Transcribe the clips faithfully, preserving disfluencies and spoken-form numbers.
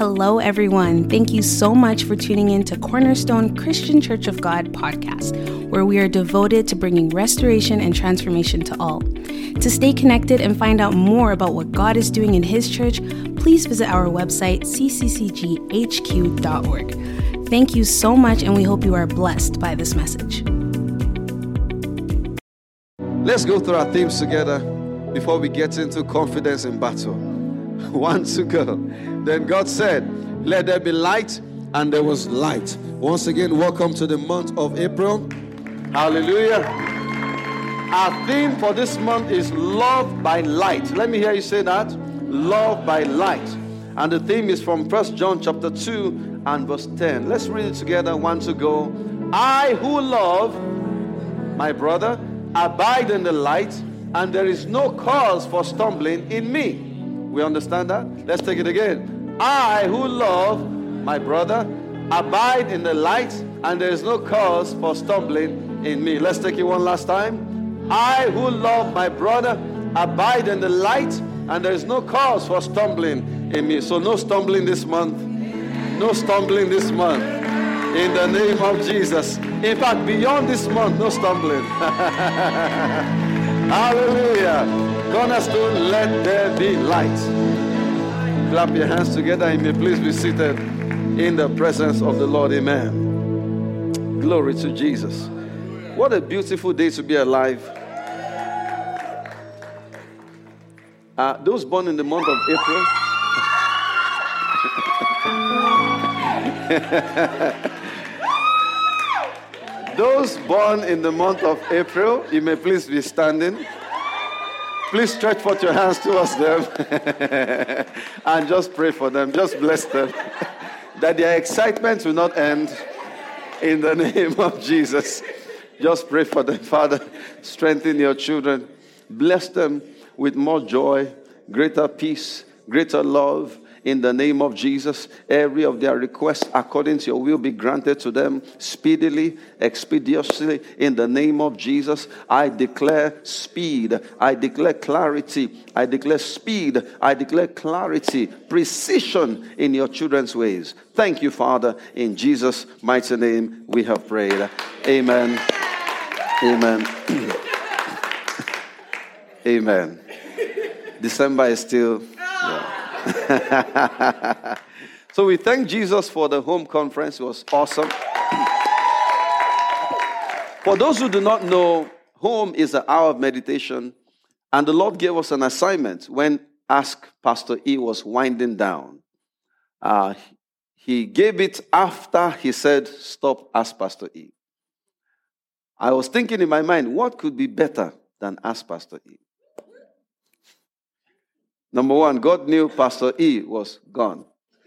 Hello, everyone. Thank you so much for tuning in to Cornerstone Christian Church of God podcast, where we are devoted to bringing restoration and transformation to all. To stay connected and find out more about what God is doing in His church, please visit our website, c c c g h q dot org. Thank you so much, and we hope you are blessed by this message. Let's go through our themes together before we get into confidence in battle. One to go. Then God said, "Let there be light," and there was light. Once again, welcome to the month of April. Hallelujah. Our theme for this month is love by light. Let me hear you say that. Love by light. And the theme is from First John chapter two and verse ten. Let's read it together. One to go. I who love my brother abide in the light, and there is no cause for stumbling in me. We understand that? Let's take it again. I who love my brother abide in the light, and there is no cause for stumbling in me. Let's take it one last time. I who love my brother abide in the light, and there is no cause for stumbling in me. So no stumbling this month. No stumbling this month. In the name of Jesus. In fact, beyond this month, no stumbling. Hallelujah. Cornerstone, let there be light. Clap your hands together and may please be seated in the presence of the Lord. Amen. Glory to Jesus. What a beautiful day to be alive. Uh, those born in the month of April. Those born in the month of April, you may please be standing. Please stretch forth your hands towards them and just pray for them. Just bless them. That their excitement will not end in the name of Jesus. Just pray for them. Father, strengthen your children. Bless them with more joy, greater peace, greater love. In the name of Jesus, every of their requests according to your will be granted to them speedily, expeditiously. In the name of Jesus, I declare speed. I declare clarity. I declare speed. I declare clarity, precision in your children's ways. Thank you, Father. In Jesus' mighty name, we have prayed. Amen. Amen. Amen. December is still... Yeah. So we thank Jesus for the home conference. It was awesome. For those who do not know, home is an hour of meditation, and the Lord gave us an assignment when Ask Pastor E was winding down. Uh, he gave it after he said, "Stop, Ask Pastor E." I was thinking in my mind, what could be better than Ask Pastor E? Number one, God knew Pastor E was gone.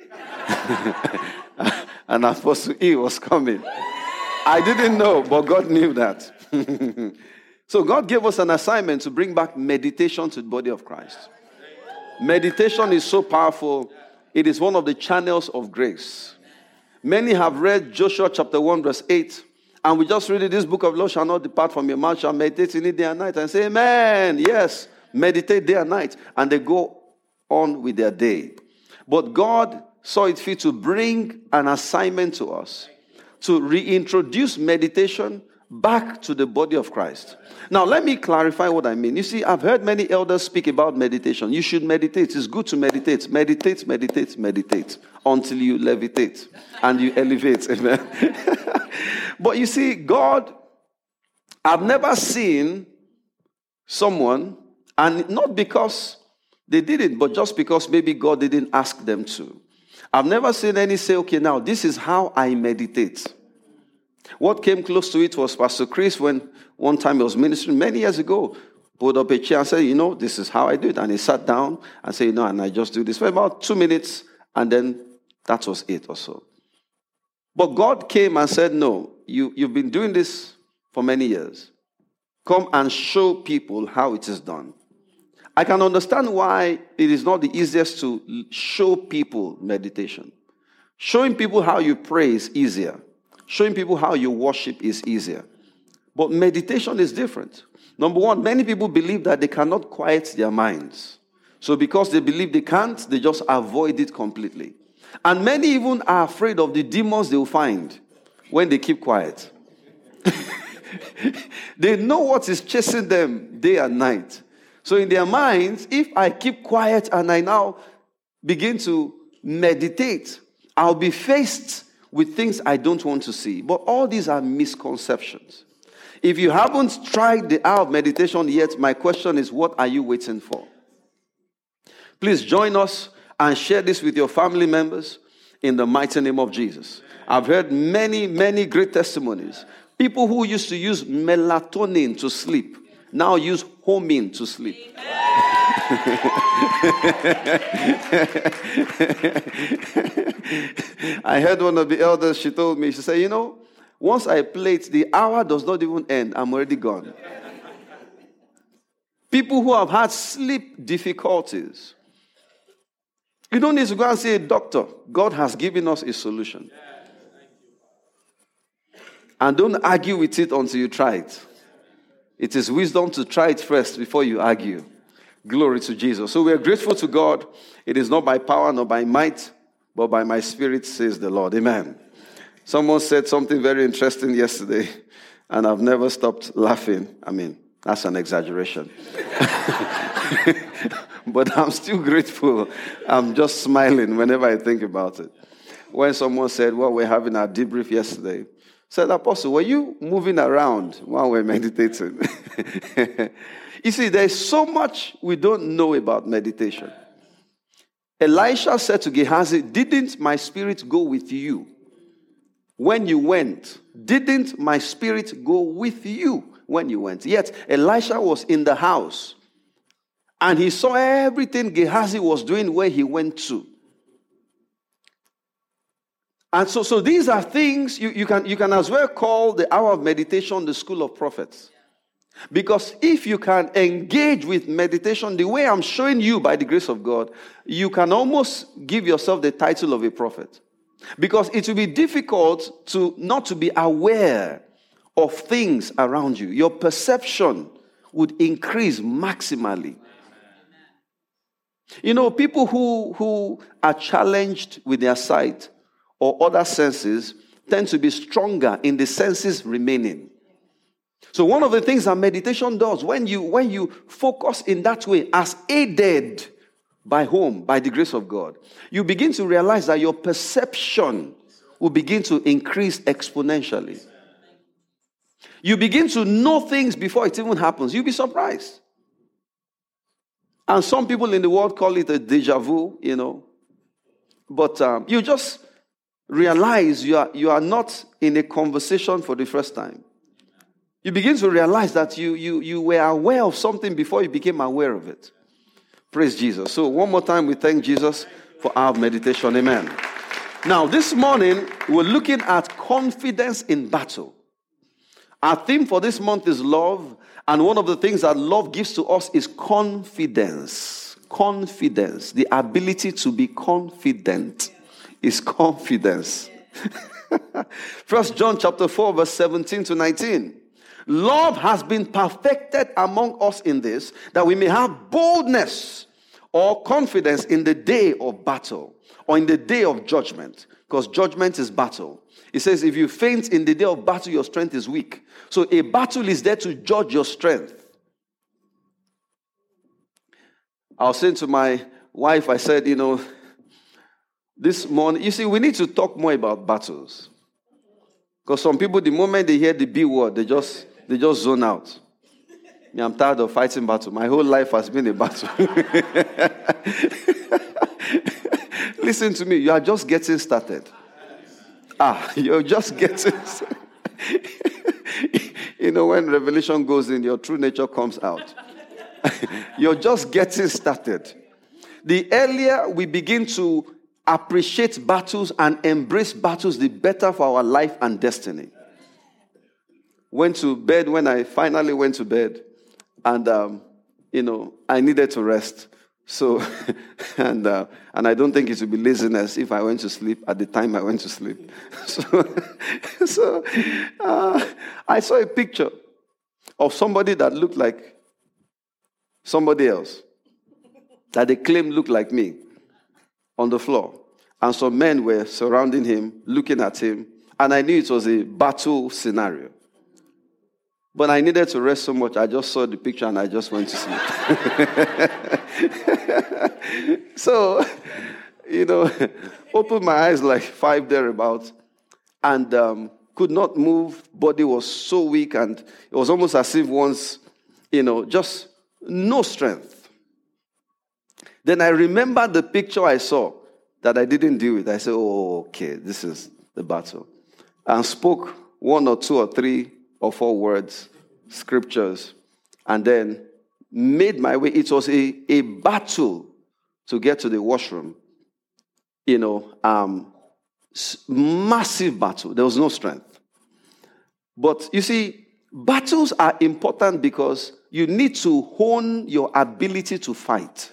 And Apostle E was coming. I didn't know, but God knew that. So God gave us an assignment to bring back meditation to the body of Christ. Meditation is so powerful. It is one of the channels of grace. Many have read Joshua chapter one, verse eight. And we just read it, this book of law shall not depart from your mouth, shall meditate in it day and night. And say, amen, yes. Meditate day and night, and they go on with their day. But God saw it fit to bring an assignment to us to reintroduce meditation back to the body of Christ. Now, let me clarify what I mean. You see, I've heard many elders speak about meditation. You should meditate. It's good to meditate. Meditate, meditate, meditate until you levitate and you elevate. Amen. But you see, God, I've never seen someone, and not because they did it, but just because maybe God didn't ask them to. I've never seen any say, okay, now this is how I meditate. What came close to it was Pastor Chris, when one time he was ministering many years ago, pulled up a chair and said, you know, this is how I do it. And he sat down and said, you know, and I just do this for about two minutes, and then that was it or so. But God came and said, no, you, you've been doing this for many years. Come and show people how it is done. I can understand why it is not the easiest to show people meditation. Showing people how you pray is easier. Showing people how you worship is easier. But meditation is different. Number one, many people believe that they cannot quiet their minds. So because they believe they can't, they just avoid it completely. And many even are afraid of the demons they will find when they keep quiet. They know what is chasing them day and night. So in their minds, if I keep quiet and I now begin to meditate, I'll be faced with things I don't want to see. But all these are misconceptions. If you haven't tried the hour of meditation yet, my question is, what are you waiting for? Please join us and share this with your family members in the mighty name of Jesus. I've heard many, many great testimonies. People who used to use melatonin to sleep now use Homin to sleep. I heard one of the elders, she told me, she said, you know, once I play it, the hour does not even end. I'm already gone. People who have had sleep difficulties, you don't need to go and see a doctor. God has given us a solution. And don't argue with it until you try it. It is wisdom to try it first before you argue. Glory to Jesus. So we are grateful to God. It is not by power nor by might, but by my spirit, says the Lord. Amen. Someone said something very interesting yesterday, and I've never stopped laughing. I mean, that's an exaggeration. But I'm still grateful. I'm just smiling whenever I think about it. When someone said, well, we're having our debrief yesterday, said, Apostle, were you moving around while we're meditating? You see, there's so much we don't know about meditation. Elisha said to Gehazi, didn't my spirit go with you? When you went, didn't my spirit go with you when you went? Yet, Elisha was in the house, and he saw everything Gehazi was doing where he went to. And so, so these are things you, you, can, you can as well call the hour of meditation the school of prophets. Because if you can engage with meditation the way I'm showing you by the grace of God, you can almost give yourself the title of a prophet. Because it will be difficult to not to be aware of things around you. Your perception would increase maximally. You know, people who, who are challenged with their sight or other senses tend to be stronger in the senses remaining. So one of the things that meditation does, when you, when you focus in that way, as aided by whom? By the grace of God, you begin to realize that your perception will begin to increase exponentially. You begin to know things before it even happens. You'll be surprised. And some people in the world call it a deja vu, you know. But um, you just realize you are, you are not in a conversation for the first time. You begin to realize that you, you, you were aware of something before you became aware of it. Praise Jesus. So one more time, we thank Jesus for our meditation. Amen. Now, this morning, we're looking at confidence in battle. Our theme for this month is love. And one of the things that love gives to us is confidence. Confidence. The ability to be confident is confidence. First John chapter four, verse seventeen to nineteen. Love has been perfected among us in this, that we may have boldness or confidence in the day of battle or in the day of judgment, because judgment is battle. It says if you faint in the day of battle, your strength is weak. So a battle is there to judge your strength. I was saying to my wife, I said, you know, this morning, you see, we need to talk more about battles. Because some people, the moment they hear the B word, they just... They just zone out. Me, I'm tired of fighting battle. My whole life has been a battle. Listen to me. You are just getting started. Ah, you're just getting started. You know, when revelation goes in, your true nature comes out. You're just getting started. The earlier we begin to appreciate battles and embrace battles, the better for our life and destiny. Went to bed when I finally went to bed, and um, you know I needed to rest. So, and uh, and I don't think it would be laziness if I went to sleep at the time I went to sleep. So, so uh, I saw a picture of somebody that looked like somebody else, that they claimed looked like me, on the floor, and some men were surrounding him, looking at him, and I knew it was a battle scenario. But I needed to rest so much, I just saw the picture and I just went to sleep. So, you know, opened my eyes like five thereabouts, and um, could not move. Body was so weak, and it was almost as if once, you know, just no strength. Then I remembered the picture I saw that I didn't deal with. I said, oh, okay, this is the battle. And spoke one or two or three or four words, scriptures, and then made my way. It was a, a battle to get to the washroom. You know, um, massive battle. There was no strength. But you see, battles are important because you need to hone your ability to fight.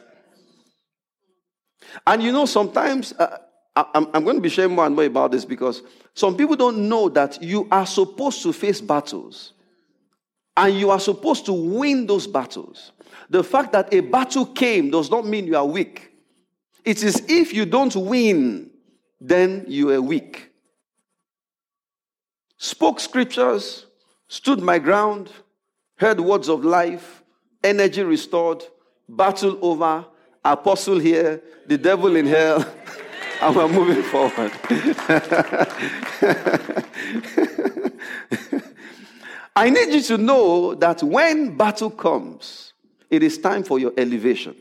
And you know, sometimes, uh, I'm, I'm going to be sharing more and more about this because some people don't know that you are supposed to face battles. And you are supposed to win those battles. The fact that a battle came does not mean you are weak. It is if you don't win, then you are weak. Spoke scriptures, stood my ground, heard words of life, energy restored, battle over, apostle here, the devil in hell, and we're moving forward. I need you to know that when battle comes, it is time for your elevation.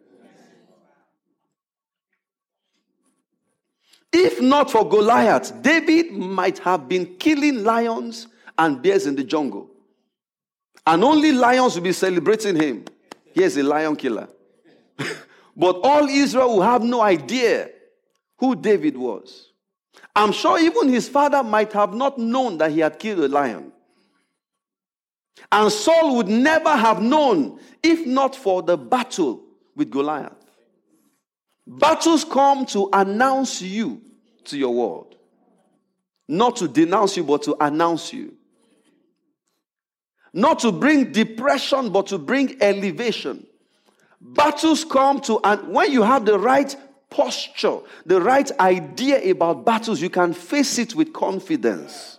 If not for Goliath, David might have been killing lions and bears in the jungle. And only lions will be celebrating him. Here's a lion killer. But all Israel will have no idea who David was. I'm sure even his father might have not known that he had killed a lion. And Saul would never have known if not for the battle with Goliath. Battles come to announce you to your world. Not to denounce you, but to announce you. Not to bring depression, but to bring elevation. Battles come to, and when you have the right posture, the right idea about battles, you can face it with confidence.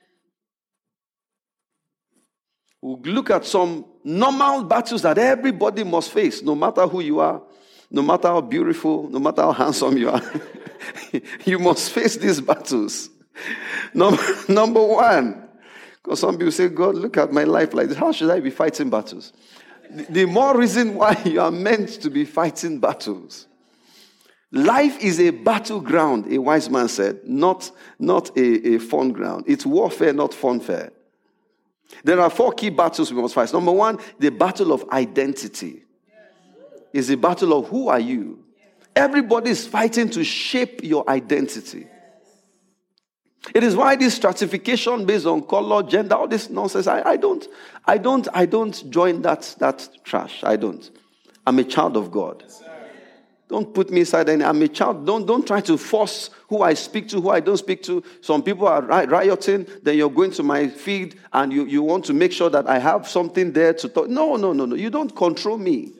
We'll look at some normal battles that everybody must face, no matter who you are, no matter how beautiful, no matter how handsome you are. You must face these battles. Number, number one, because some people say, God, look at my life like this. How should I be fighting battles? The, the more reason why you are meant to be fighting battles. Life is a battleground, a wise man said, not, not a, a fun ground. It's warfare, not funfair. There are four key battles we must fight. Number one, the battle of identity. Is the battle of who are you? Everybody is fighting to shape your identity. It is why this stratification based on color, gender, all this nonsense, I, I don't, I don't, I don't join that, that trash. I don't. I'm a child of God. Don't put me inside any. I'm a child. Don't, don't try to force who I speak to, who I don't speak to. Some people are rioting. Then you're going to my feed and you, you want to make sure that I have something there to talk. No, no, no, no. You don't control me.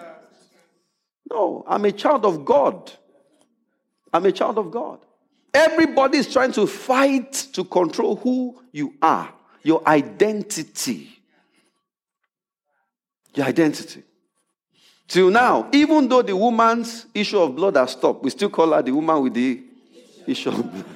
No, I'm a child of God. I'm a child of God. Everybody is trying to fight to control who you are. Your identity. Your identity. Till now, even though the woman's issue of blood has stopped, we still call her the woman with the issue of blood.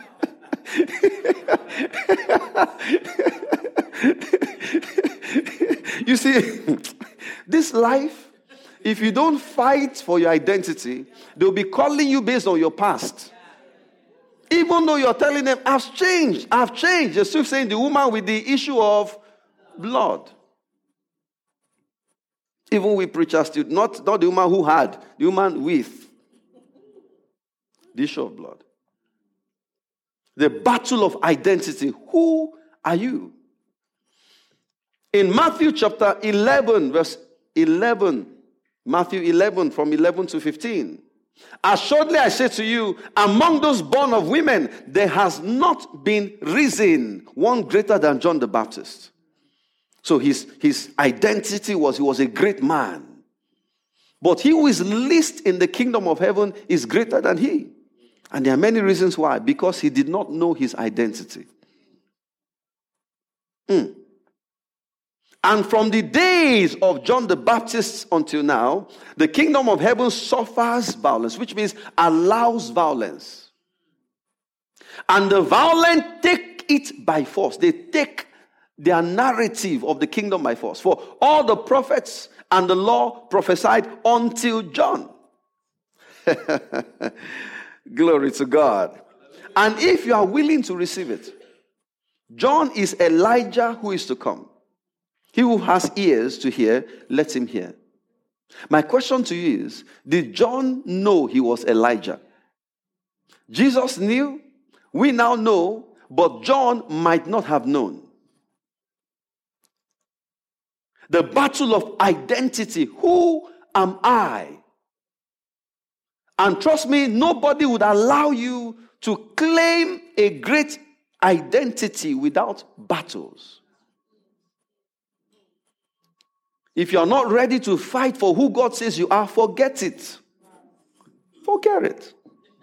You see, this life, if you don't fight for your identity, they'll be calling you based on your past. Even though you're telling them, I've changed, I've changed. You're still saying the woman with the issue of blood. Even we preachers still, not, not the woman who had, the woman with the issue of blood. The battle of identity. Who are you? In Matthew chapter eleven, verse eleven, Matthew eleven, from eleven to fifteen. Assuredly I say to you, among those born of women, there has not been risen one greater than John the Baptist. So his, his identity was he was a great man. But he who is least in the kingdom of heaven is greater than he. And there are many reasons why. Because he did not know his identity. Mm. And from the days of John the Baptist until now, the kingdom of heaven suffers violence, which means allows violence. And the violent take it by force. They take their narrative of the kingdom by force. For all the prophets and the law prophesied until John. Glory to God. And if you are willing to receive it, John is Elijah who is to come. He who has ears to hear, let him hear. My question to you is, did John know he was Elijah? Jesus knew, we now know, but John might not have known. The battle of identity. Who am I? And trust me, nobody would allow you to claim a great identity without battles. If you are not ready to fight for who God says you are, forget it. Forget it.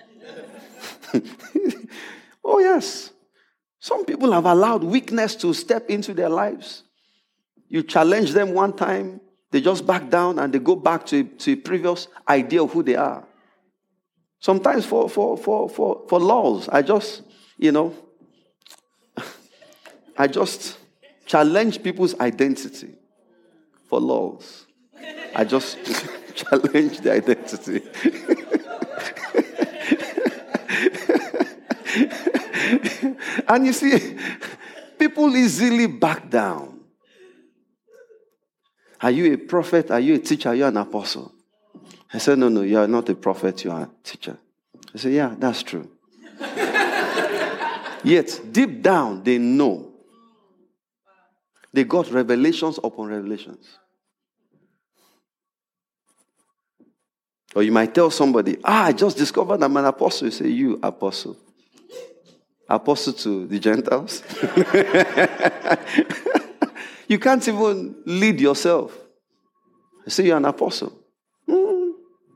Oh yes. Some people have allowed weakness to step into their lives. You challenge them one time, they just back down and they go back to, to a previous idea of who they are. Sometimes for, for, for, for, for laws, I just, you know, I just challenge people's identity for laws. I just challenge the identity. And you see, people easily back down. Are you a prophet? Are you a teacher? Are you an apostle? I said, no, no, you are not a prophet, you are a teacher. I said, yeah, that's true. Yet, deep down, they know. They got revelations upon revelations. Or you might tell somebody, ah, I just discovered I'm an apostle. You say, you, apostle. Apostle to the Gentiles? You can't even lead yourself. I say you're an apostle. Mm.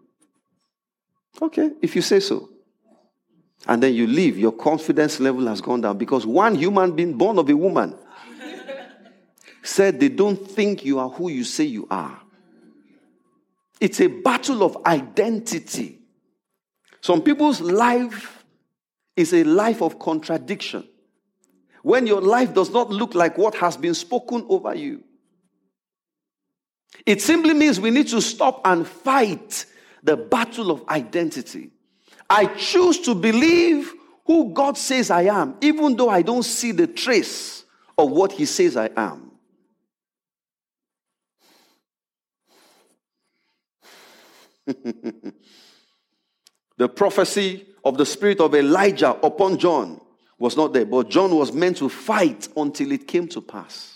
Okay, if you say so. And then you leave, your confidence level has gone down because one human being born of a woman said they don't think you are who you say you are. It's a battle of identity. Some people's life is a life of contradiction. When your life does not look like what has been spoken over you. It simply means we need to stop and fight the battle of identity. I choose to believe who God says I am, even though I don't see the trace of what He says I am. The prophecy of the spirit of Elijah upon John was not there, but John was meant to fight until it came to pass.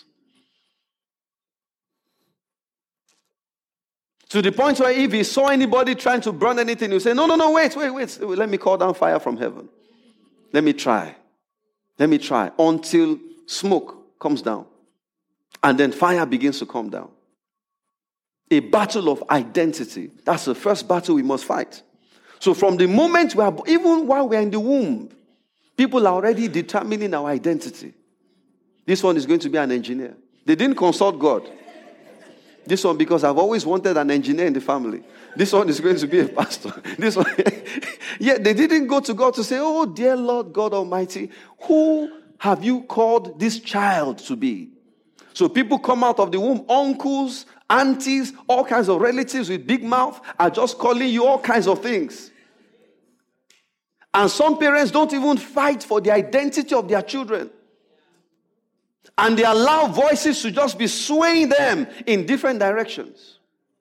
To the point where if he saw anybody trying to burn anything, he would say, no, no, no, wait, wait, wait. Let me call down fire from heaven. Let me try. Let me try. Until smoke comes down. And then fire begins to come down. A battle of identity. That's the first battle we must fight. So from the moment we are, even while we are in the womb, people are already determining our identity. This one is going to be an engineer. They didn't consult God. This one, because I've always wanted an engineer in the family. This one is going to be a pastor. This one. Yet they didn't go to God to say, oh, dear Lord God Almighty, who have you called this child to be? So people come out of the womb, uncles, aunties, all kinds of relatives with big mouth are just calling you all kinds of things. And some parents don't even fight for the identity of their children. And they allow voices to just be swaying them in different directions.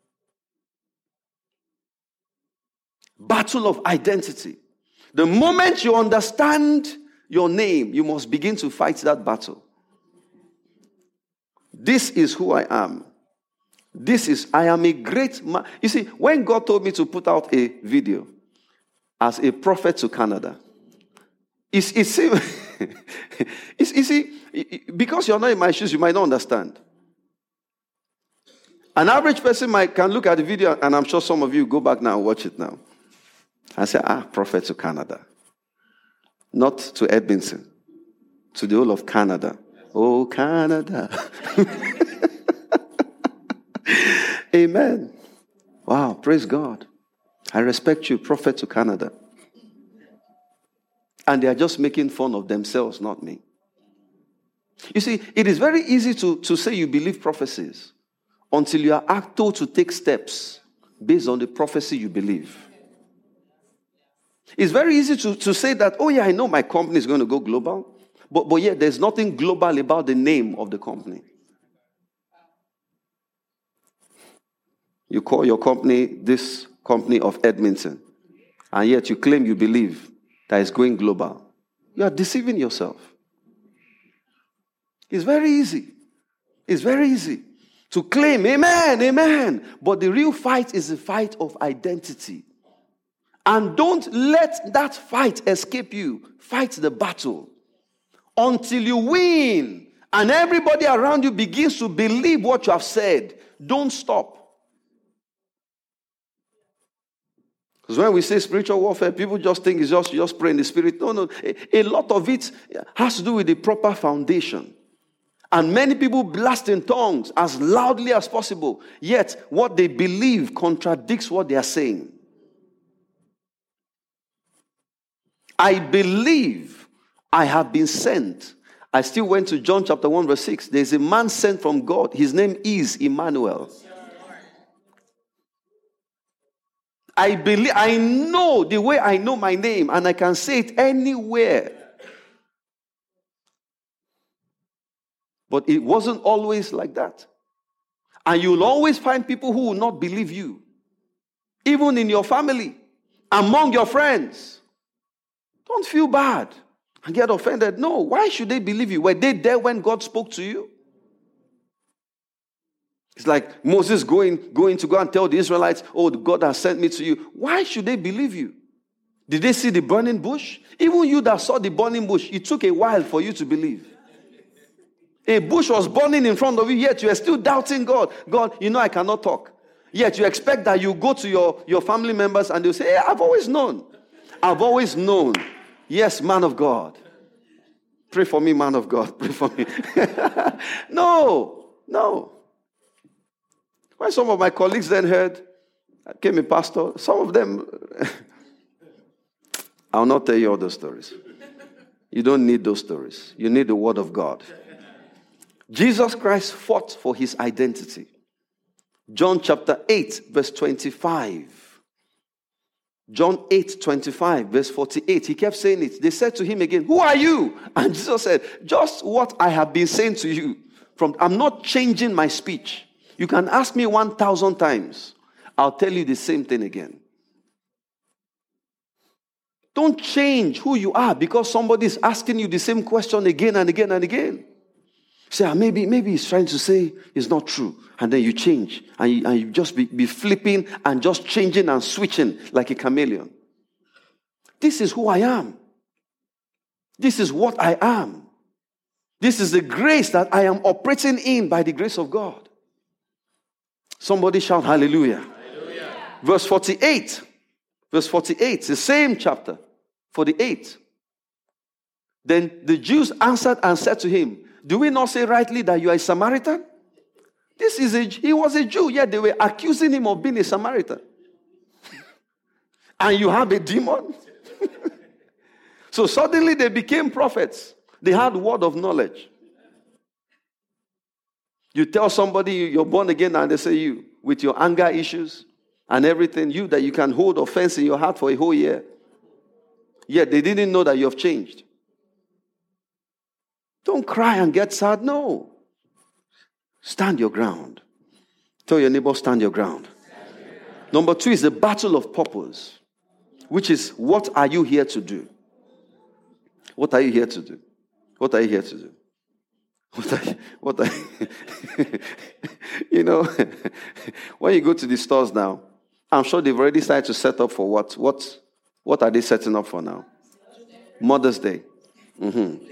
Battle of identity. The moment you understand your name, you must begin to fight that battle. This is who I am. This is, I am a great man. You see, when God told me to put out a video as a prophet to Canada, it's, it's, it's, you see, because you're not in my shoes, you might not understand. An average person might can look at the video, and I'm sure some of you go back now and watch it now. I say, ah, prophet to Canada. Not to Edmonton, to the whole of Canada. Oh, Canada. Amen. Wow, praise God. I respect you, prophet to Canada. And they are just making fun of themselves, not me. You see, it is very easy to, to say you believe prophecies until you are asked to take steps based on the prophecy you believe. It's very easy to, to say that, oh yeah, I know my company is going to go global, but, but yet there's nothing global about the name of the company. You call your company this company of Edmonton, and yet you claim you believe that it's going global. You are deceiving yourself. It's very easy. It's very easy to claim, amen, amen. But the real fight is the fight of identity. And don't let that fight escape you. Fight the battle until you win. And everybody around you begins to believe what you have said. Don't stop. Because when we say spiritual warfare, people just think it's just, just pray in the spirit. No, no. A, a lot of it has to do with the proper foundation. And many people blast in tongues as loudly as possible. Yet, what they believe contradicts what they are saying. I believe I have been sent. I still went to John chapter one verse six. There's a man sent from God. His name is Emmanuel. I believe, I know the way I know my name, and I can say it anywhere. But it wasn't always like that. And you'll always find people who will not believe you. Even in your family, among your friends. Don't feel bad and get offended. No, why should they believe you? Were they there when God spoke to you? It's like Moses going, going to go and tell the Israelites, oh, God has sent me to you. Why should they believe you? Did they see the burning bush? Even you that saw the burning bush, it took a while for you to believe. A bush was burning in front of you, yet you are still doubting God. God, you know I cannot talk. Yet you expect that you go to your, your family members and they'll say, hey, I've always known. I've always known. Yes, man of God. Pray for me, man of God. Pray for me. No, no. When some of my colleagues then heard, I became a pastor, some of them, I'll not tell you all those stories. You don't need those stories. You need the word of God. Jesus Christ fought for his identity. John chapter eight, verse twenty-five. John eight, twenty-five, verse forty-eight. He kept saying it. They said to him again, who are you? And Jesus said, just what I have been saying to you. From I'm not changing my speech. You can ask me one thousand times. I'll tell you the same thing again. Don't change who you are because somebody is asking you the same question again and again and again. Say, ah, maybe, maybe he's trying to say it's not true. And then you change. And you, and you just be, be flipping and just changing and switching like a chameleon. This is who I am. This is what I am. This is the grace that I am operating in by the grace of God. Somebody shout hallelujah. Hallelujah. Verse forty-eight. Verse forty-eight. The same chapter. forty-eight. Then the Jews answered and said to him, do we not say rightly that you are a Samaritan? This is a, he was a Jew, yet they were accusing him of being a Samaritan. And you have a demon? So suddenly they became prophets. They had word of knowledge. You tell somebody you're born again and they say you, with your anger issues and everything, you that you can hold offense in your heart for a whole year. Yet they didn't know that you have changed. Don't cry and get sad. No. Stand your ground. Tell your neighbor, stand your ground. Stand your ground. Number two is the battle of purpose, which is what are you here to do? What are you here to do? What are you here to do? What are you, what are you, you know, when you go to the stores now, I'm sure they've already started to set up for what? What, what are they setting up for now? Mother's Day. Mm-hmm.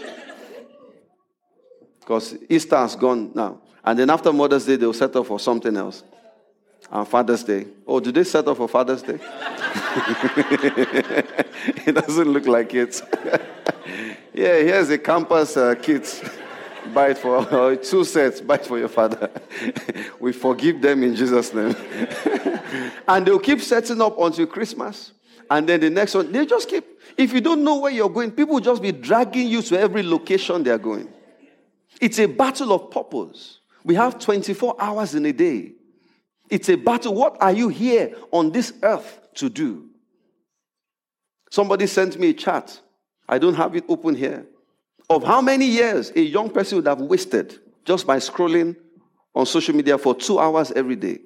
Because Easter has gone now. And then after Mother's Day, they'll set up for something else. And Father's Day. Oh, do they set up for Father's Day? It doesn't look like it. Yeah, here's a campus uh, kit. Buy it for uh, two sets. Buy it for your father. We forgive them in Jesus' name. And they'll keep setting up until Christmas. And then the next one, they just keep. If you don't know where you're going, people will just be dragging you to every location they're going. It's a battle of purpose. We have twenty-four hours in a day. It's a battle. What are you here on this earth to do? Somebody sent me a chat. I don't have it open here. Of how many years a young person would have wasted just by scrolling on social media for two hours every day.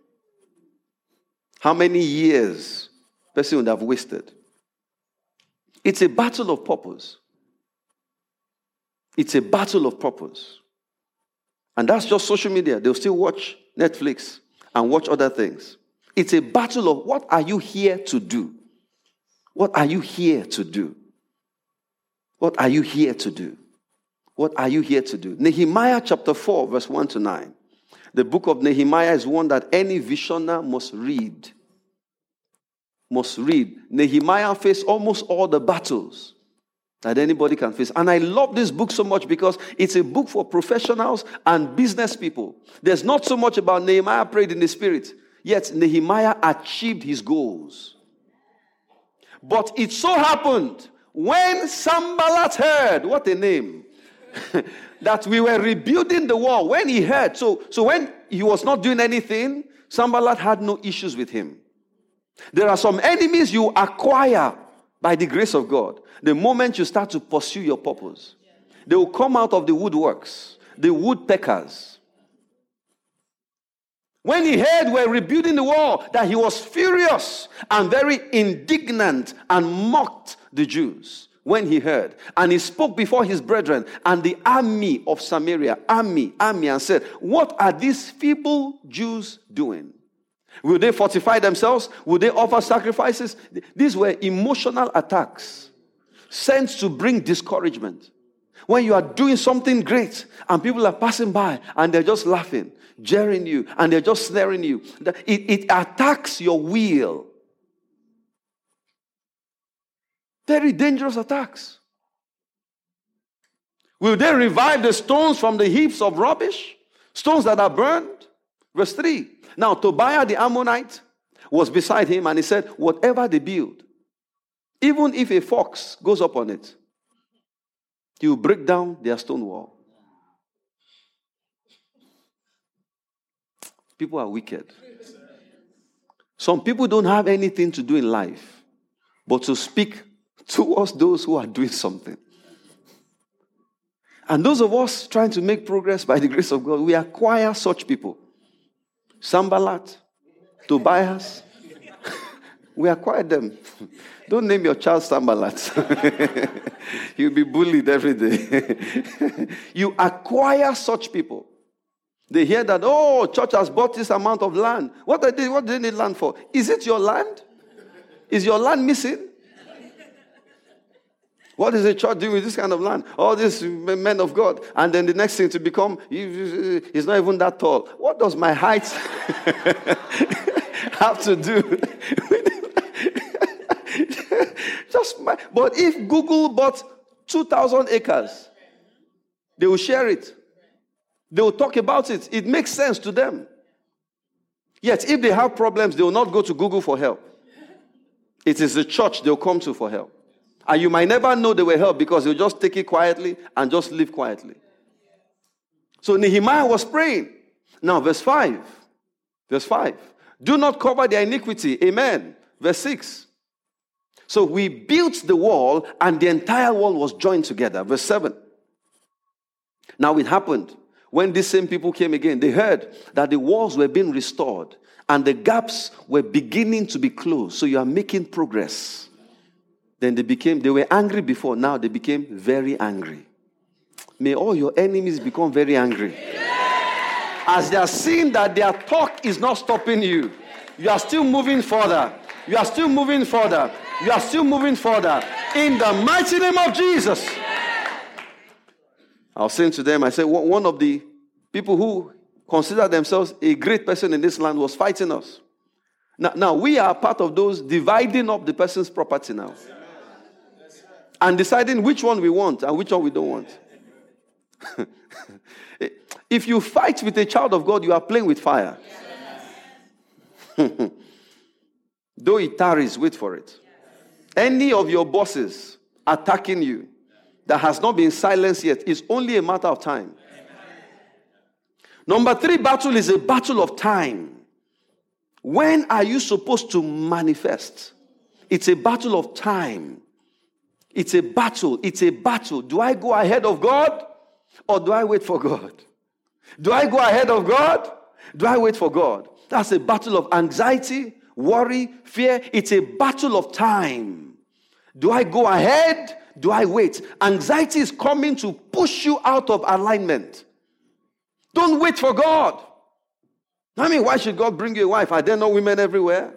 How many years a person would have wasted. It's a battle of purpose. It's a battle of purpose. And that's just social media. They'll still watch Netflix and watch other things. It's a battle of what are you here to do? What are you here to do? What are you here to do? What are you here to do? Nehemiah chapter four, verse one to nine. The book of Nehemiah is one that any visioner must read. Must read. Nehemiah faced almost all the battles that anybody can face. And I love this book so much because it's a book for professionals and business people. There's not so much about Nehemiah prayed in the spirit, yet Nehemiah achieved his goals. But it so happened when Sanballat heard, what a name, that we were rebuilding the wall, when he heard, so, so when he was not doing anything, Sanballat had no issues with him. There are some enemies you acquire by the grace of God. The moment you start to pursue your purpose, they will come out of the woodworks, the woodpeckers. When he heard we're rebuilding the wall, that he was furious and very indignant and mocked the Jews when he heard. And he spoke before his brethren and the army of Samaria, army, army, and said, what are these feeble Jews doing? Will they fortify themselves? Will they offer sacrifices? These were emotional attacks sent to bring discouragement. When you are doing something great and people are passing by and they're just laughing, jeering you, and they're just snaring you, it, it attacks your will. Very dangerous attacks. Will they revive the stones from the heaps of rubbish? Stones that are burned? Verse three. Now, Tobiah the Ammonite was beside him, and he said, whatever they build, even if a fox goes up on it, he will break down their stone wall. People are wicked. Some people don't have anything to do in life but to speak towards those who are doing something. And those of us trying to make progress by the grace of God, we acquire such people. Sanballat, Tobias, we acquired them. Don't name your child Sanballat. You'll be bullied every day. You acquire such people. They hear that, oh, church has bought this amount of land. What do they, what do they need land for? Is it your land? Is your land missing? What is the church doing with this kind of land? All these men of God. And then the next thing to become, he's not even that tall. What does my height have to do? Just my, but if Google bought two thousand acres, they will share it. They will talk about it. It makes sense to them. Yet, if they have problems, they will not go to Google for help. It is the church they'll come to for help. And you might never know they will help because they'll just take it quietly and just live quietly. So Nehemiah was praying. Now, verse five. Verse five. Do not cover their iniquity. Amen. Verse six. So we built the wall and the entire wall was joined together. Verse seven. Now it happened when these same people came again. They heard that the walls were being restored and the gaps were beginning to be closed. So you are making progress. Then they became, they were angry before. Now they became very angry. May all your enemies become very angry. As they are seeing that their talk is not stopping you. You are still moving further. You are still moving further. You are still moving further. In the mighty name of Jesus. I was saying to them, I said, one of the people who consider themselves a great person in this land was fighting us. Now, now, we are part of those dividing up the person's property now. And deciding which one we want and which one we don't want. If you fight with a child of God, you are playing with fire. Though it tarries, wait for it. Any of your bosses attacking you that has not been silenced yet is only a matter of time. Number three battle is a battle of time. When are you supposed to manifest? It's a battle of time. It's a battle. It's a battle. Do I go ahead of God or do I wait for God? Do I go ahead of God? Do I wait for God? That's a battle of anxiety, worry, fear. It's a battle of time. Do I go ahead? Do I wait? Anxiety is coming to push you out of alignment. Don't wait for God. I mean, why should God bring you a wife? Are there no women everywhere?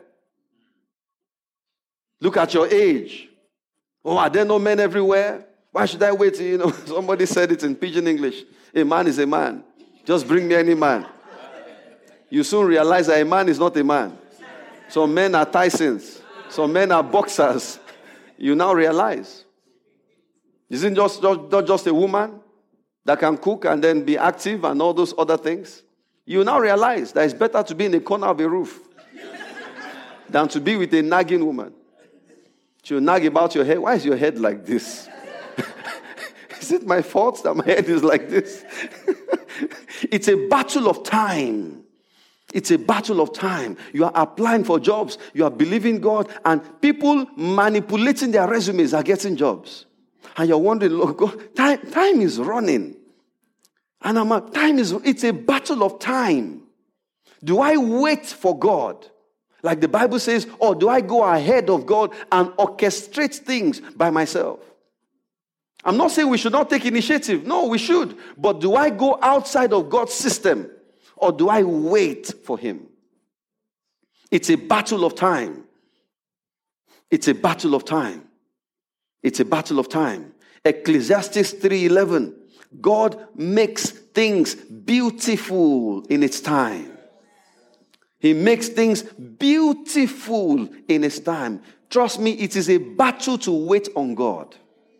Look at your age. Oh, are there no men everywhere? Why should I wait? You know, somebody said it in pidgin English. A man is a man. Just bring me any man. You soon realize that a man is not a man. Some men are Tysons. Some men are boxers. You now realize. Isn't just, just not just a woman that can cook and then be active and all those other things? You now realize that it's better to be in the corner of a roof than to be with a nagging woman. She'll nag about your head. Why is your head like this? Is it my fault that my head is like this? It's a battle of time. It's a battle of time. You are applying for jobs. You are believing God. And people manipulating their resumes are getting jobs. And you're wondering, look, God, time, time is running. And I'm a, time is, it's a battle of time. Do I wait for God? Like the Bible says, or do I go ahead of God and orchestrate things by myself? I'm not saying we should not take initiative. No, we should. But do I go outside of God's system? Or do I wait for him? It's a battle of time. It's a battle of time. It's a battle of time. Ecclesiastes three eleven. God makes things beautiful in its time. He makes things beautiful in its time. Trust me, it is a battle to wait on God.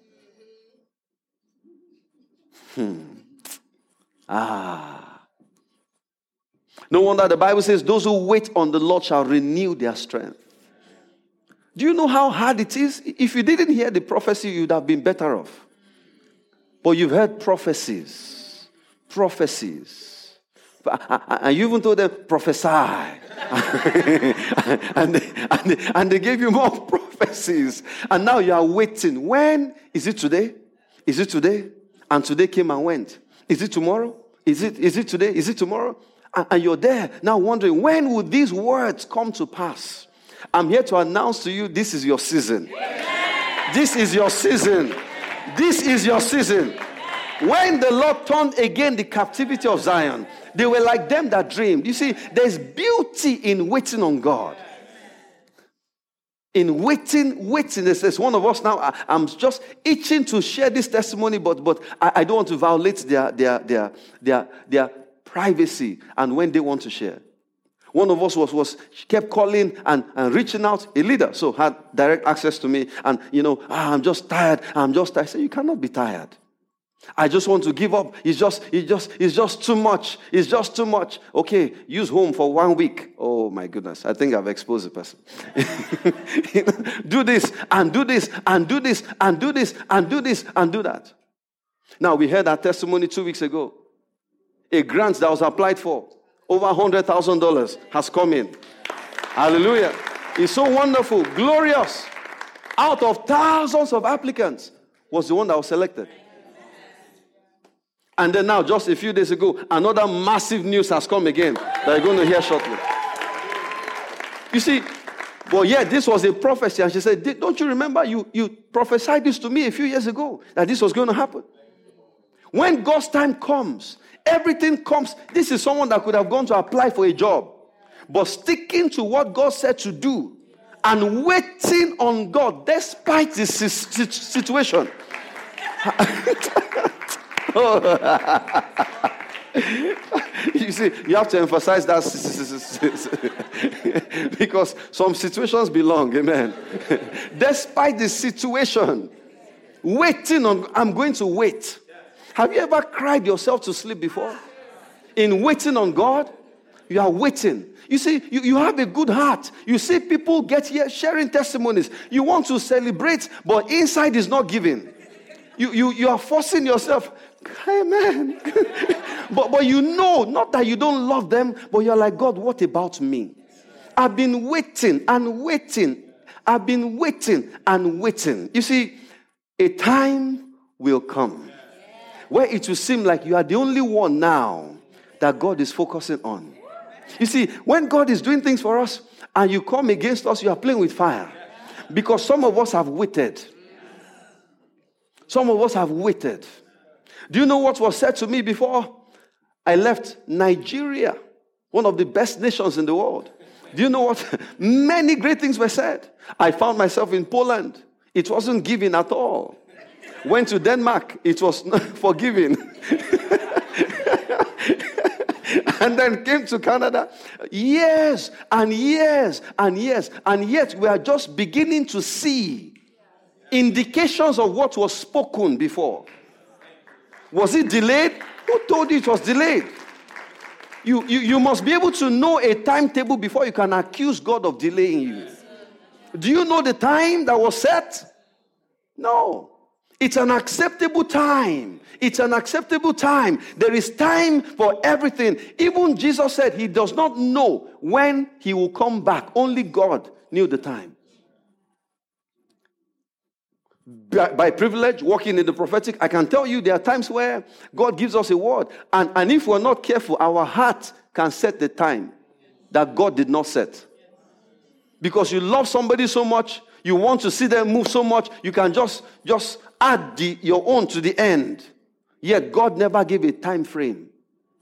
Hmm. Ah. No wonder the Bible says, those who wait on the Lord shall renew their strength. Do you know how hard it is? If you didn't hear the prophecy, you'd have been better off. But you've heard prophecies. Prophecies. And you even told them, prophesy. and, they, and, they, and they gave you more prophecies. And now you are waiting. When? Is it today? Is it today? And today came and went. Is it tomorrow? Is it, is it today? Is it tomorrow? And, and you're there now wondering, when will these words come to pass? I'm here to announce to you, this is your season. This is your season. This is your season. When the Lord turned again the captivity of Zion, they were like them that dreamed. You see, there's beauty in waiting on God. In waiting, waiting. There's one of us now, I, I'm just itching to share this testimony, but but I, I don't want to violate their, their, their, their, their privacy and when they want to share. One of us was, was kept calling and, and reaching out, a leader, so had direct access to me. And, you know, ah, I'm just tired. I'm just tired. I said, you cannot be tired. I just want to give up. It's just, it's just, it's just too much. It's just too much. Okay, use home for one week. Oh, my goodness. I think I've exposed the person. You know, do this and do this and do this and do this and do this and do that. Now, we heard that testimony two weeks ago. A grant that was applied for. Over one hundred thousand dollars has come in. Hallelujah. It's so wonderful, glorious. Out of thousands of applicants was the one that was selected. And then now, just a few days ago, another massive news has come again that you're going to hear shortly. You see, well, yeah, this was a prophecy. And she said, don't you remember you, you prophesied this to me a few years ago, that this was going to happen? When God's time comes, everything comes. This is someone that could have gone to apply for a job, but sticking to what God said to do and waiting on God despite the situation. You see, see, you have to emphasize that because some situations belong. Amen. Despite the situation, waiting on, I'm going to wait. Have you ever cried yourself to sleep before? In waiting on God, you are waiting. You see, you, you have a good heart. You see people get here sharing testimonies. You want to celebrate, but inside is not giving. You, you, you are forcing yourself. Amen. but, but you know, not that you don't love them, but you're like, God, what about me? I've been waiting and waiting. I've been waiting and waiting. You see, a time will come where it will seem like you are the only one now that God is focusing on. You see, when God is doing things for us and you come against us, you are playing with fire. Because some of us have waited. Some of us have waited. Do you know what was said to me before I left Nigeria, one of the best nations in the world? Do you know what? Many great things were said. I found myself in Poland. It wasn't giving at all. Went to Denmark. It was not forgiving. And then came to Canada. Years and years and years. And yet we are just beginning to see indications of what was spoken before. Was it delayed? Who told you it was delayed? You, you, you must be able to know a timetable before you can accuse God of delaying you. Do you know the time that was set? No. It's an acceptable time. It's an acceptable time. There is time for everything. Even Jesus said he does not know when he will come back. Only God knew the time. By, by privilege, walking in the prophetic, I can tell you there are times where God gives us a word. And, and if we're not careful, our heart can set the time that God did not set. Because you love somebody so much, you want to see them move so much, you can just, just add the, your own to the end. Yet God never gave a time frame.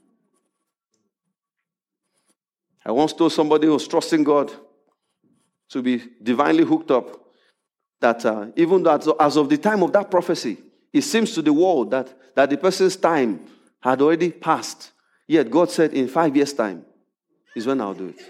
I once told somebody who was trusting God to be divinely hooked up that uh, even though as, as of the time of that prophecy, it seems to the world that, that the person's time had already passed. Yet God said in five years' time is when I'll do it.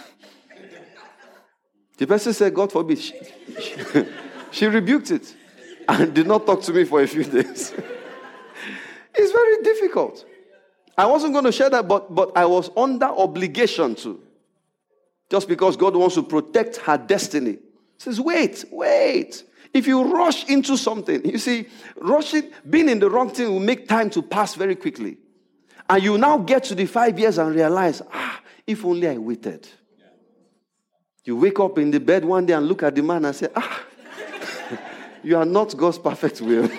The person said, God forbid. She, she, she rebuked it and did not talk to me for a few days. It's very difficult. I wasn't going to share that, but, but I was under obligation to. Just because God wants to protect her destiny. He says, wait, wait. If you rush into something, you see, rushing, being in the wrong thing will make time to pass very quickly. And you now get to the five years and realize, ah, if only I waited. You wake up in the bed one day and look at the man and say, ah, you are not God's perfect will.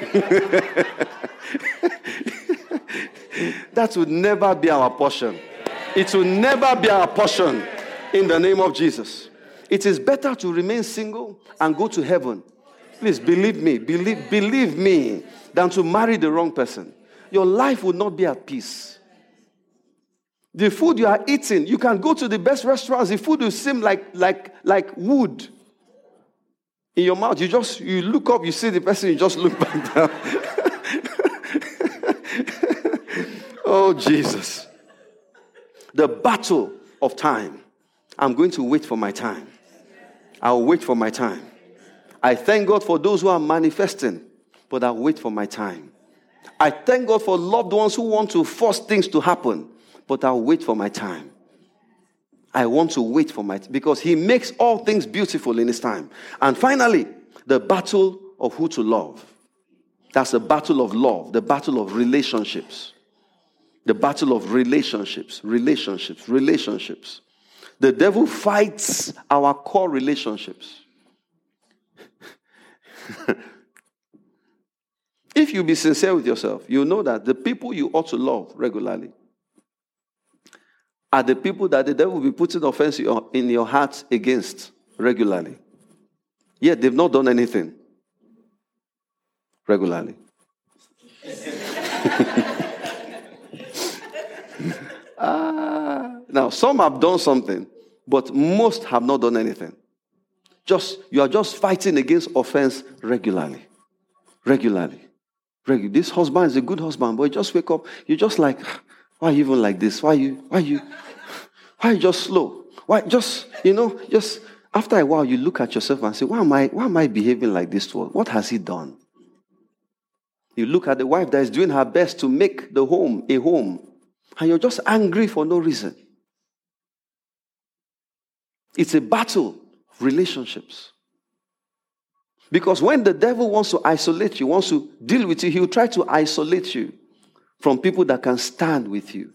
That would never be our portion. It will never be our portion in the name of Jesus. It is better to remain single and go to heaven. Please believe me, believe, believe me, than to marry the wrong person. Your life would not be at peace. The food you are eating, you can go to the best restaurants, the food will seem like, like, like wood in your mouth. You just, you look up, you see the person, you just look back down. Oh, Jesus. The battle of time. I'm going to wait for my time. I'll wait for my time. I thank God for those who are manifesting, but I'll wait for my time. I thank God for loved ones who want to force things to happen, but I'll wait for my time. I want to wait for my time because he makes all things beautiful in his time. And finally, the battle of who to love. That's the battle of love, the battle of relationships. The battle of relationships, relationships, relationships. The devil fights our core relationships. If you be sincere with yourself, you know that the people you ought to love regularly are the people that the devil will be putting offense in your heart against regularly. Yet they've not done anything regularly. Ah, now, some have done something, but most have not done anything. Just you are just fighting against offense regularly. Regularly. Regularly. This husband is a good husband, but you just wake up, you're just like, Why are you even like this? Why are you, why are you, why are you just slow? Why just, you know, just after a while you look at yourself and say, why am I, why am I behaving like this to us? What has he done? You look at the wife that is doing her best to make the home a home, and you're just angry for no reason. It's a battle of relationships. Because when the devil wants to isolate you, wants to deal with you, he'll try to isolate you from people that can stand with you.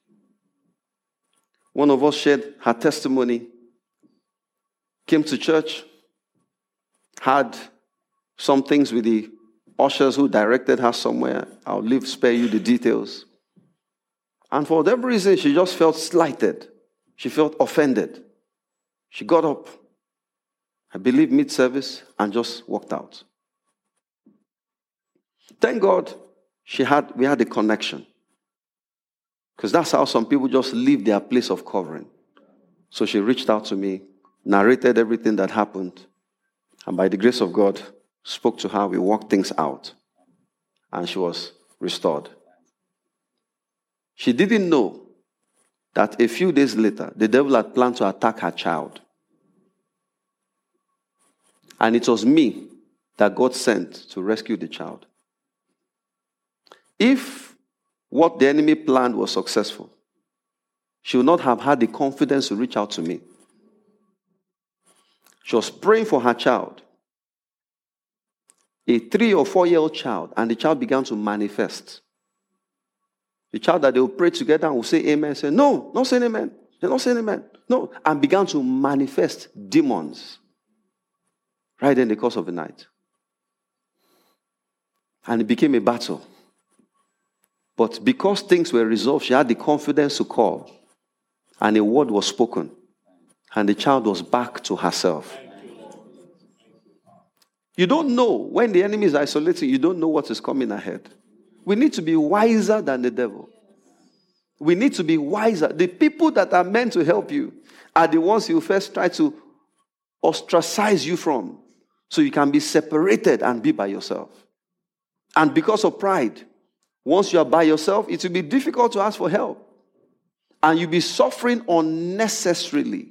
One of us shared her testimony, came to church, had some things with the ushers who directed her somewhere. I'll leave, spare you the details. And for whatever reason, she just felt slighted. She felt offended. She got up, I believe mid-service, and just walked out. Thank God she had, we had a connection. Because that's how some people just leave their place of covering. So she reached out to me, narrated everything that happened, and by the grace of God, spoke to her. We worked things out, and she was restored. She didn't know that a few days later, the devil had planned to attack her child. And it was me that God sent to rescue the child. If what the enemy planned was successful, she would not have had the confidence to reach out to me. She was praying for her child, a three or four-year-old child, and the child began to manifest. The child that they will pray together and will say amen, say, no, not saying amen. They're not saying amen. No, and began to manifest demons right in the course of the night. And it became a battle. But because things were resolved, she had the confidence to call. And a word was spoken. And the child was back to herself. You don't know. When the enemy is isolating, you don't know what is coming ahead. We need to be wiser than the devil. We need to be wiser. The people that are meant to help you are the ones you first try to ostracize you from, so you can be separated and be by yourself. And because of pride, once you are by yourself, it will be difficult to ask for help. And you'll be suffering unnecessarily.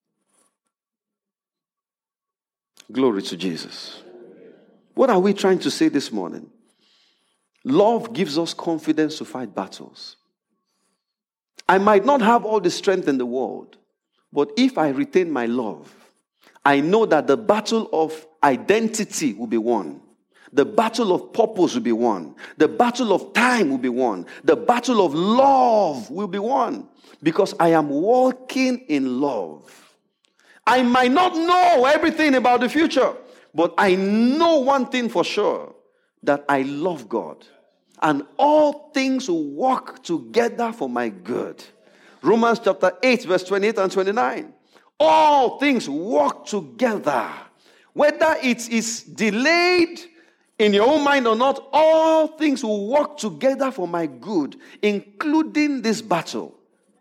Glory to Jesus. What are we trying to say this morning? Love gives us confidence to fight battles. I might not have all the strength in the world, but if I retain my love, I know that the battle of identity will be won. The battle of purpose will be won. The battle of time will be won. The battle of love will be won. Because I am walking in love. I might not know everything about the future, but I know one thing for sure, that I love God. And all things will work together for my good. Romans chapter eight, verse twenty-eight and twenty-nine. All things work together. Whether it is delayed in your own mind or not, all things will work together for my good, including this battle.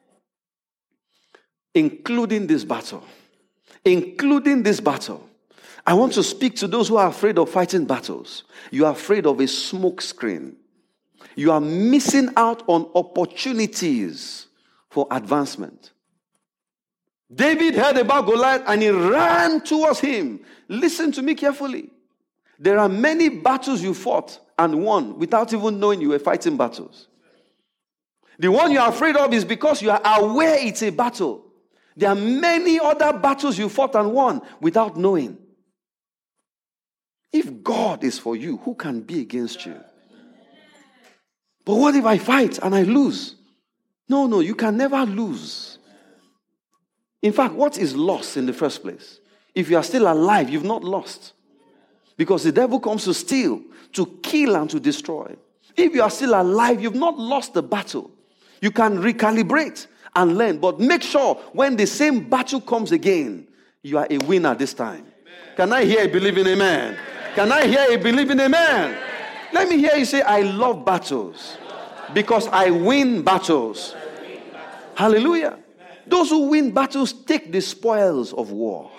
Including this battle. Including this battle. I want to speak to those who are afraid of fighting battles. You are afraid of a smoke screen. You are missing out on opportunities for advancement. David heard about Goliath and he ran towards him. Listen to me carefully. There are many battles you fought and won without even knowing you were fighting battles. The one you are afraid of is because you are aware it's a battle. There are many other battles you fought and won without knowing. If God is for you, who can be against you? But what if I fight and I lose? No, no, you can never lose. In fact, what is lost in the first place? If you are still alive, you've not lost. Because the devil comes to steal, to kill, and to destroy. If you are still alive, you've not lost the battle. You can recalibrate and learn. But make sure when the same battle comes again, you are a winner this time. Amen. Can I hear a believing amen? Amen? Can I hear a believing amen? Amen? Let me hear you say, I love battles. Because I win battles. Hallelujah. Those who win battles take the spoils of war.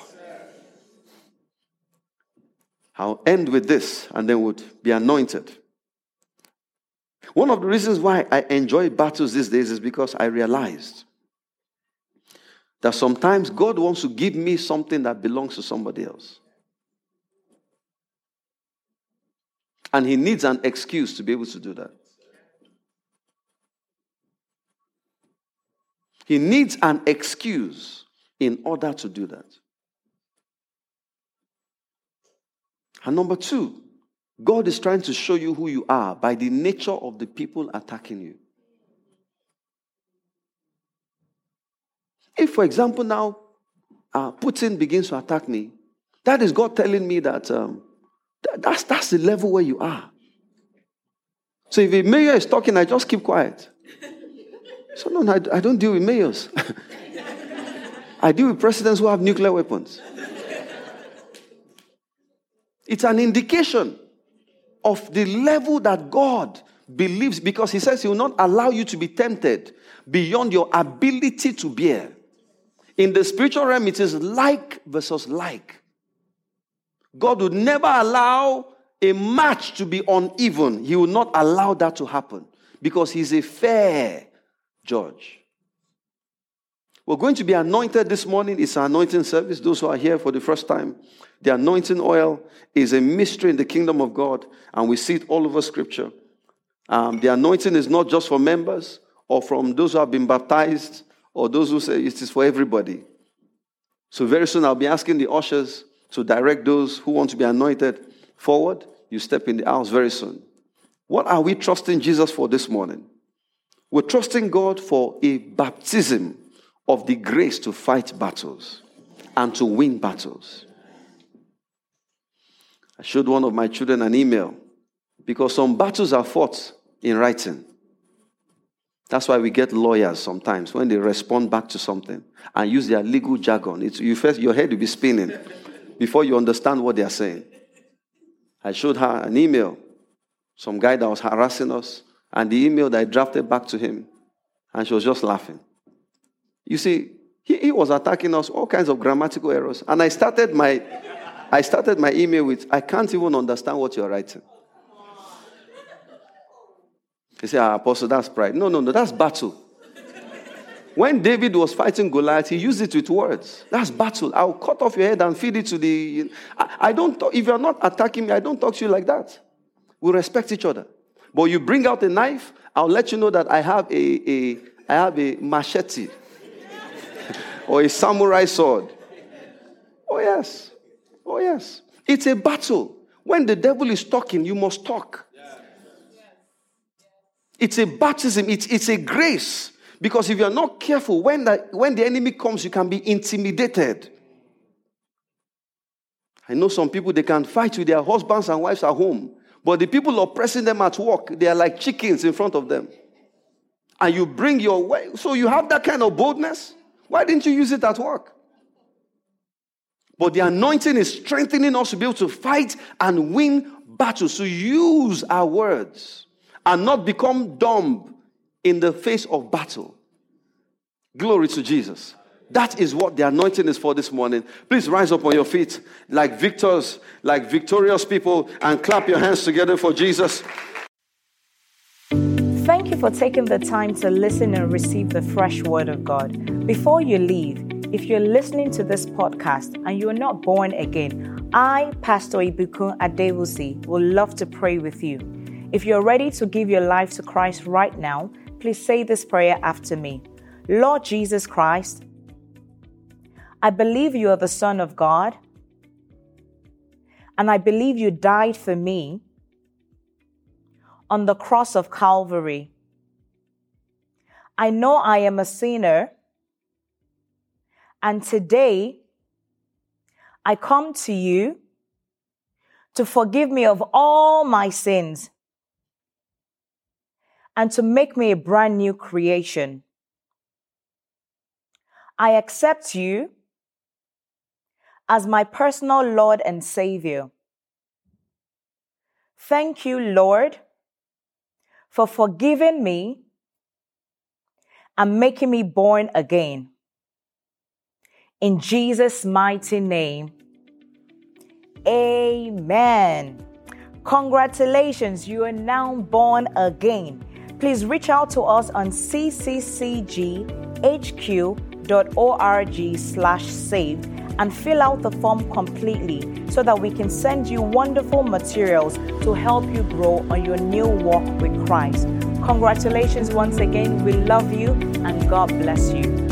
I'll end with this and then we'll be anointed. One of the reasons why I enjoy battles these days is because I realized that sometimes God wants to give me something that belongs to somebody else. And he needs an excuse to be able to do that. He needs an excuse in order to do that. And number two, God is trying to show you who you are by the nature of the people attacking you. If, for example, now uh, Putin begins to attack me, that is God telling me that um, that, that's, that's the level where you are. So if a mayor is talking, I just keep quiet. So no, no I, I don't deal with mayors. I deal with presidents who have nuclear weapons. It's an indication of the level that God believes, because he says he will not allow you to be tempted beyond your ability to bear. In the spiritual realm, it is like versus like. God would never allow a match to be uneven. He will not allow that to happen because he's a fair judge. We're going to be anointed this morning. It's an anointing service. Those who are here for the first time, the anointing oil is a mystery in the kingdom of God, and we see it all over Scripture. Um, the anointing is not just for members or from those who have been baptized or those who say it is for everybody. So very soon I'll be asking the ushers to direct those who want to be anointed forward. You step in the aisles very soon. What are we trusting Jesus for this morning? We're trusting God for a baptism of the grace to fight battles and to win battles. I showed one of my children an email because some battles are fought in writing. That's why we get lawyers sometimes when they respond back to something and use their legal jargon. It's, you first, your head will be spinning before you understand what they are saying. I showed her an email, some guy that was harassing us, and the email that I drafted back to him, and she was just laughing. You see, he, he was attacking us, all kinds of grammatical errors, and I started my, I started my email with, I can't even understand what you're writing. He said, ah, Apostle, that's pride. No, no, no, that's battle. When David was fighting Goliath, he used it with words. That's battle. I'll cut off your head and feed it to the... I, I don't talk, if you're not attacking me, I don't talk to you like that. We respect each other. But you bring out a knife, I'll let you know that I have a, a, I have a machete or a samurai sword. Oh, yes. Oh, yes. It's a battle. When the devil is talking, you must talk. It's a baptism. It's, it's a grace. Because if you're not careful, when the, when the enemy comes, you can be intimidated. I know some people, they can fight with their husbands and wives at home. But the people oppressing them at work, they are like chickens in front of them. And you bring your way. So you have that kind of boldness. Why didn't you use it at work? But the anointing is strengthening us to be able to fight and win battles. To use our words and not become dumb in the face of battle. Glory to Jesus. That is what the anointing is for this morning. Please rise up on your feet like victors, like victorious people, and clap your hands together for Jesus. Thank you for taking the time to listen and receive the fresh word of God. Before you leave, if you're listening to this podcast and you're not born again, I, Pastor Ibukun Adewusi, would love to pray with you. If you're ready to give your life to Christ right now, please say this prayer after me. Lord Jesus Christ, I believe you are the Son of God, and I believe you died for me on the cross of Calvary. I know I am a sinner, and today I come to you to forgive me of all my sins and to make me a brand new creation. I accept you as my personal Lord and Savior. Thank you, Lord, for forgiving me and making me born again. In Jesus' mighty name, amen. Congratulations, you are now born again. Please reach out to us on c c c g h q dot org slash save and fill out the form completely so that we can send you wonderful materials to help you grow on your new walk with Christ. Congratulations once again. We love you and God bless you.